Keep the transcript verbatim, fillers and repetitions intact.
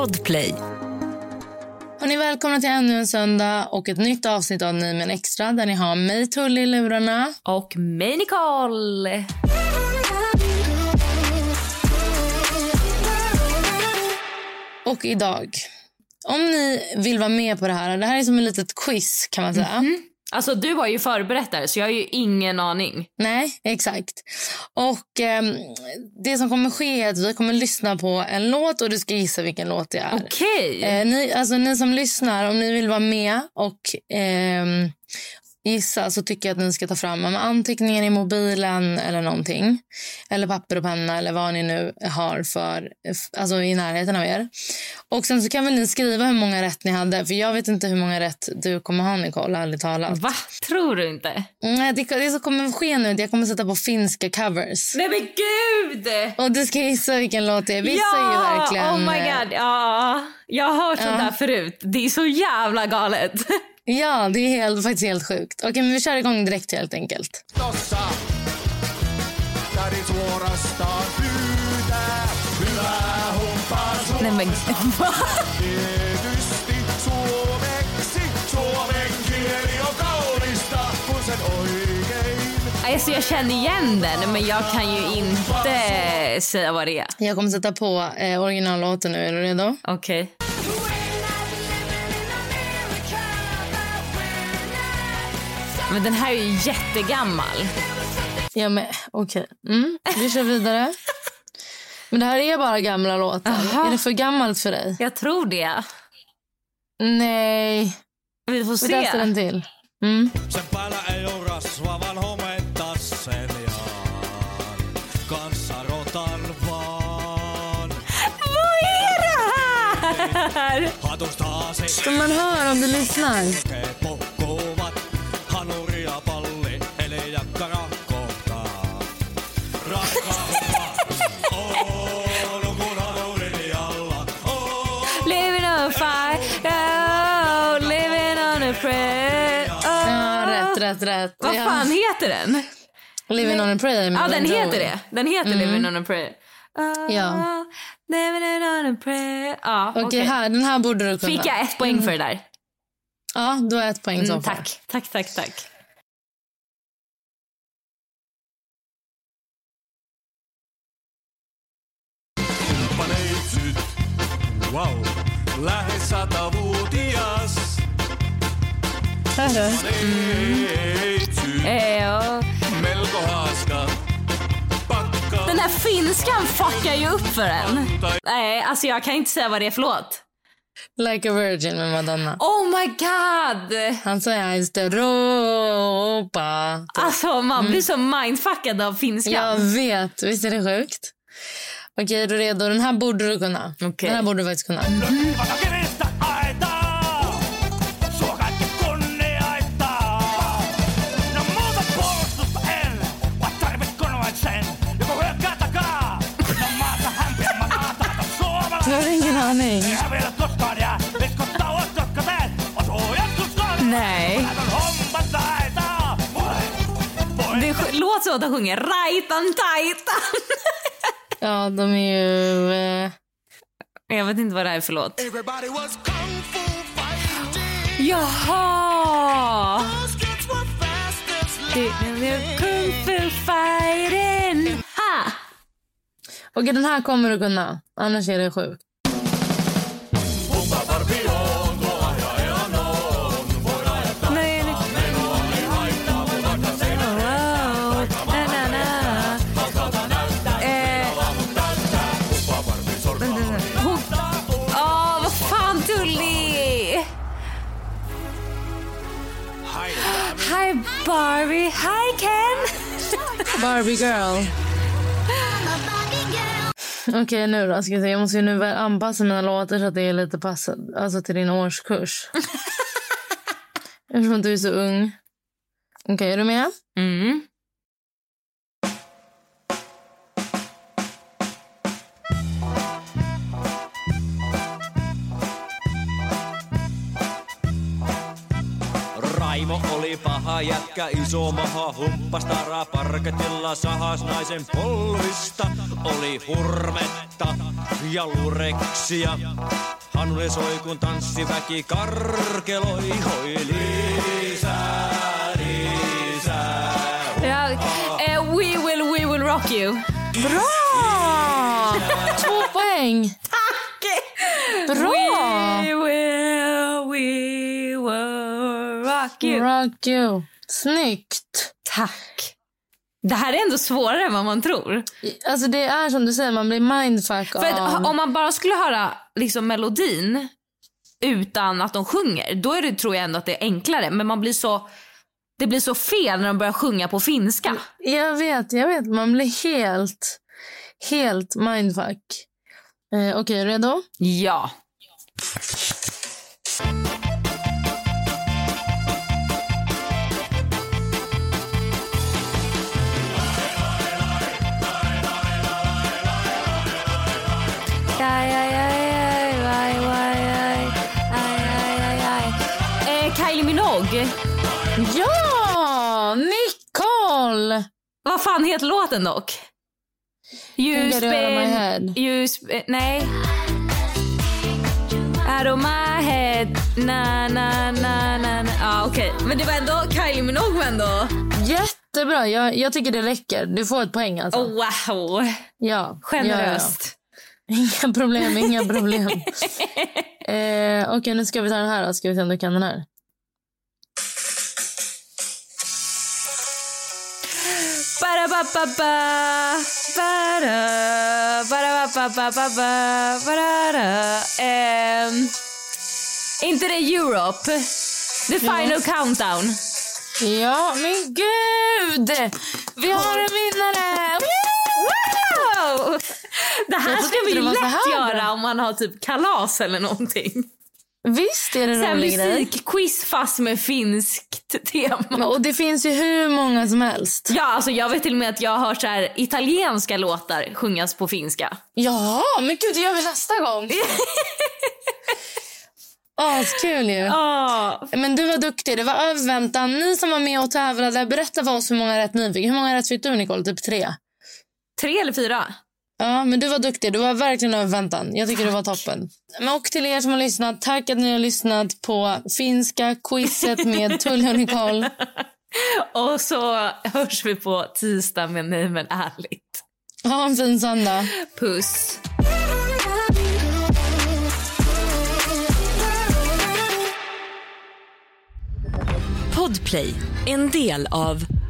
Podplay. Och ni är välkomna till ännu en söndag och ett nytt avsnitt av Ni men extra där ni har mig Tully i lurarna. Och mig Nicole. Och idag, om ni vill vara med på det här, det här är som ett litet quiz kan man säga. Mm-hmm. Alltså du har ju förberett där så jag har ju ingen aning. Nej, exakt. Och eh, det som kommer ske är att vi kommer lyssna på en låt och du ska gissa vilken låt det är. Okej. Okay. Eh, ni, alltså ni som lyssnar, om ni vill vara med och eh, gissa så tycker jag att ni ska ta fram en anteckningen i mobilen eller någonting. Eller papper och penna eller vad ni nu har för, alltså i närheten av er. Och sen så kan väl ni skriva hur många rätt ni hade. För jag vet inte hur många rätt du kommer ha, Nicole, ärligt talat. Va? Tror du inte? Nej, det, det som kommer ske nu är att jag kommer sätta på finska covers. Nej men gud! Och du ska gissa vilken låt det är. Vissa ja, är ju verkligen... oh my god, ja. Jag har hört ja. sånt där förut. Det är så jävla galet. Ja, det är helt, faktiskt helt sjukt. Okej, men vi kör igång direkt helt enkelt. Tossa, tädin suorastaan pyytää, hyvää humpaa Suomesta. Nej men va? Tietysti suomeksi, suomen kieli on kaunista, kun sen oikein. Alltså jag känner igen den, men jag kan ju inte säga vad det är. Jag kommer sätta på eh, originallåten nu, är du redo? Okej. Okay. Men den här är ju jättegammal. Ja, men okej. Okay. Mm, vi kör vidare. Men det här är bara gamla låtar. Aha. Är det för gammalt för dig? Jag tror det. Nej. Vi får se. Vi testar den till. Mm. Sen päällä ei oo rasva, vaan hometassen jaan. Kanssa rotan vaan. Vad är det här? Hatustaasi. Ska man höra om du lyssnar? Living on fire, oh, living on a prayer. Oh. Ja, rätt, rätt, rätt. Vad ja. fan heter den? Living on a prayer. Ja, den heter det. Den heter mm. Living on a prayer. Oh, ja. Living on a prayer. Ja, okej. Okay, okay, här, den här borde du kunna. Fick jag ett poäng mm. för det där? Ja, du har ett poäng så mm, tack. Tack, tack, tack. Wow, lähes satavuotias. Här mm. Melko haaska. Den där finskan fuckar ju upp för en. Nej, alltså jag kan inte säga vad det är för låt. Like a Virgin med Madonna. Oh my god! Han säger just det, ropa. Alltså man blir mm. så mindfuckad av finskan. Jag vet, visst är det sjukt? Okej, är du redo? Den här borde du kunna. Okay. Den här borde du faktiskt kunna. Mm. Jag har ingen aning. Nej. Det låter så att de sjunger Rajtan tajtan. Ja, de är ju... Eh... Jag vet inte vad det är för låt. Jaha! Det är kung fu fighting. Ha! Okej, den här kommer du kunna. Annars är det sjukt. Hi Barbie, hi Ken. Barbie girl. Okej, okay, nu då ska jag säga. Jag måste ju nu väl anpassa mina låtar så att det är lite passat, alltså till din årskurs. Eftersom du är så ung. Okej, okay, är du med? Mm. Raimo oli paha jätkä, iso maha, humppas taraa parketilla, sahas naisen polvista, oli hurmetta, ja lureksia. Hanne soi kun tanssiväki karkeloi. Hoi lisää, lisää. Ja, eh, we will, we will rock you. Bra! Två poäng. Tack! Bra! We will, we will rock you. Rock you. Snyggt. Tack. Det här är ändå svårare än vad man tror. Alltså det är som du säger, man blir mindfuck av... För att, om man bara skulle höra liksom melodin utan att de sjunger, då är det, tror jag ändå att det är enklare. Men man blir så... Det blir så fel när de börjar sjunga på finska. Jag vet, jag vet. Man blir helt, helt mindfuck. Eh, Okej, okay, redo? Ja. Kylie Minogue. Ja, Nicole. Vad fan heter låten dock? You spin, you spin, nej. Out of my head. Na na na na. Ja, ah, okej. Okay. Men det var ändå Kylie Minogue ändå. Jättebra. Jag jag tycker det räcker. Du får ett poäng alltså. Oh, wow. Ja. Generöst. Ja, ja. Inga problem, inga problem. eh, Okej, okay, nu ska vi ta den här då. Ska vi se om du kan den här. Bara ba ba ba bara bara ba ba ba ba bara ehm inte det Europe. The final ja. Countdown. Ja, men gud. Vi har en vinnare. Wow! Det här ska vi lätt göra om man har typ kalas eller någonting. Visst är det en rolig grej. Musikquiz fast med finskt tema. Men, och det finns ju hur många som helst. Ja, alltså jag vet till och med att jag har så här italienska låtar sjungas på finska. Ja, men gud, det gör vi nästa gång. Åh, så kul ju. Oh. Men du var duktig, det var överväntan. Ni som var med och tävlade, berätta för oss hur många rätt ni fick. Hur många rätt fick du, Nicole? Typ tre? Tre eller fyra? Ja, men du var duktig. Du var verkligen överväntan. Jag tycker det var toppen. Men och till er som har lyssnat, tack att ni har lyssnat på finska quizet med Tullia och Nicole. Och så hörs vi på tisdag med Nej men ärligt. Ha en fin söndag. Puss. Podplay, en del av